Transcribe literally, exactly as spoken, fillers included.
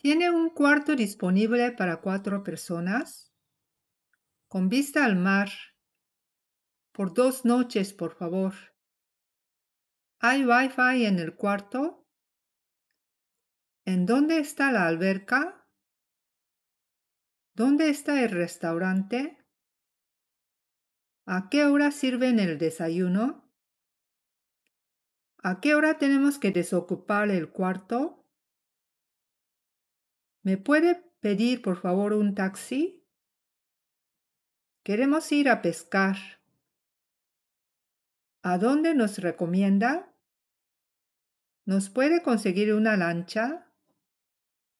¿Tiene un cuarto disponible para cuatro personas? Con vista al mar. Por dos noches, por favor. ¿Hay Wi-Fi en el cuarto? ¿En dónde está la alberca? ¿Dónde está el restaurante? ¿A qué hora sirven el desayuno? ¿A qué hora tenemos que desocupar el cuarto? ¿Me puede pedir, por favor, un taxi? Queremos ir a pescar. ¿A dónde nos recomienda? ¿Nos puede conseguir una lancha?